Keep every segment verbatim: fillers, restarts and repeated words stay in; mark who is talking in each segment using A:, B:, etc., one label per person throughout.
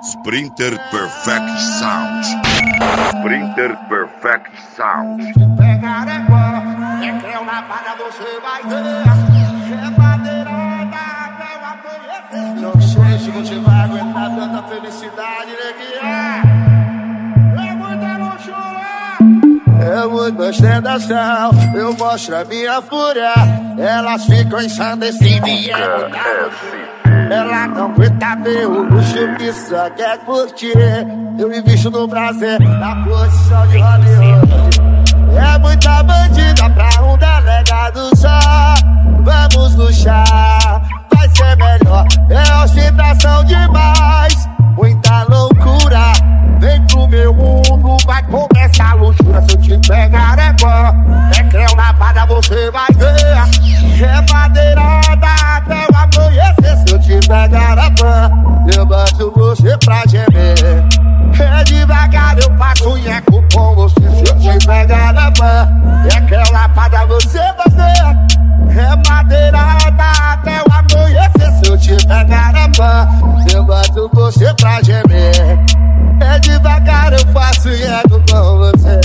A: Sprinter Perfect Sound. Sprinter Perfect Sound.
B: Se pegar é bom, é creu na parada você vai ver. É madeirada até o amanhecer. Não sei se você vai aguentar tanta felicidade, neguinha. É muita luxúria, é muito ostentação. Eu mostro a minha fúria, elas ficam ensandecidas. Ela não aguenta ver o luxo que só quer curtir. Eu me visto no prazer, na posição de Hollywood. É muita bandida pra um delegado só. Vamos luxar, vai ser melhor. É ostentação demais, muita loucura. Vem pro meu mundo, vai começar a luxúria. Se eu te pegar é bom, é creu na parada você vai ver. É madeirada até o amanhecer. Se eu te pegar a pan, eu bato você pra gemer. É devagar, eu passo nheco com você. Se eu te pegar a pan, é creu na parada você vai ver. É madeirada até o amanhecer. Se eu te pegar a pan, eu bato você pra gemer. É devagar, eu faço nheco com você.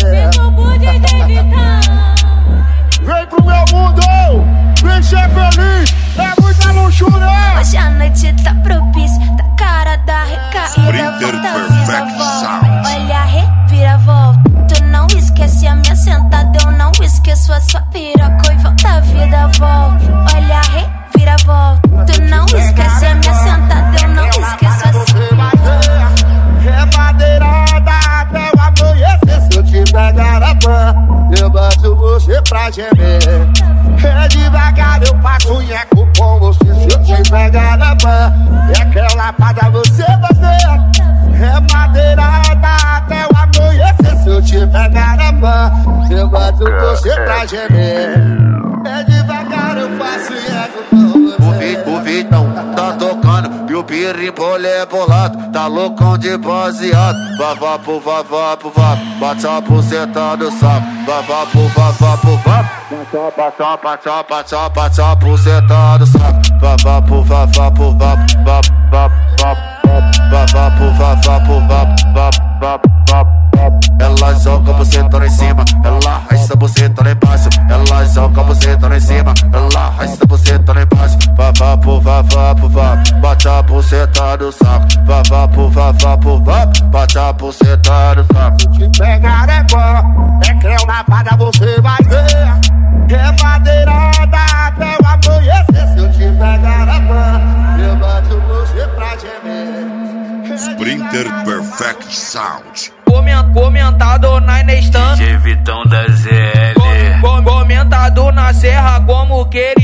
B: Vem pro meu mundo, vem ser feliz, é muita luxúria.
C: Hoje a noite tá propícia, tá cara da recaída. Volta, vira, volta, olha a reviravolta. Tu não esquece a minha sentada, eu não esqueço a sua piroca. E volta, a vida volta, olha a reviravolta. Tu não esquece a minha sentada, eu não esqueço a sua piroca.
B: É madeirada até o amanhecer. Se eu te pegar a pan, eu bato você pra gemer. É devagar, eu passo nheco com você. Se eu te pegar na pan, é creu na parada você vai ser. É madeirada até o amanhecer. Se eu te pegar na pan, eu bato você pra gemer. É devagar, eu passo nheco com você.
D: O Vitão tá tocando e o pirimpolho é bolado. Tá loucão de baseado. Vavá pro vavá pro vá, bate a buceta do saco. Vavá pro vavá pro vá, bate a bate a bate a bate a buceta do saco. Vavá pro vavá pro vá, vá vá vá vavá pro vavá pro vá, vá vá vá. Ela joga a buceta lá em cima, ela arrasta a buceta lá embaixo. Ela joga a buceta lá em cima, ela arrasta a buceta lá embaixo. Vavá pro vavá pro vá, bate a buceta do saco. Vavá pro vavá pro vá, bate a buceta do saco.
B: Se te pegar é bom, é creu na parada você vai ver. É madeirada até o amanhecer. Se eu te pegar a pan, eu bato você pra gemer.
A: Sprinter Perfect Sound.
E: Comentado na Inestan,
D: D J Vitão da Z L.
E: Comentado na serra como que ele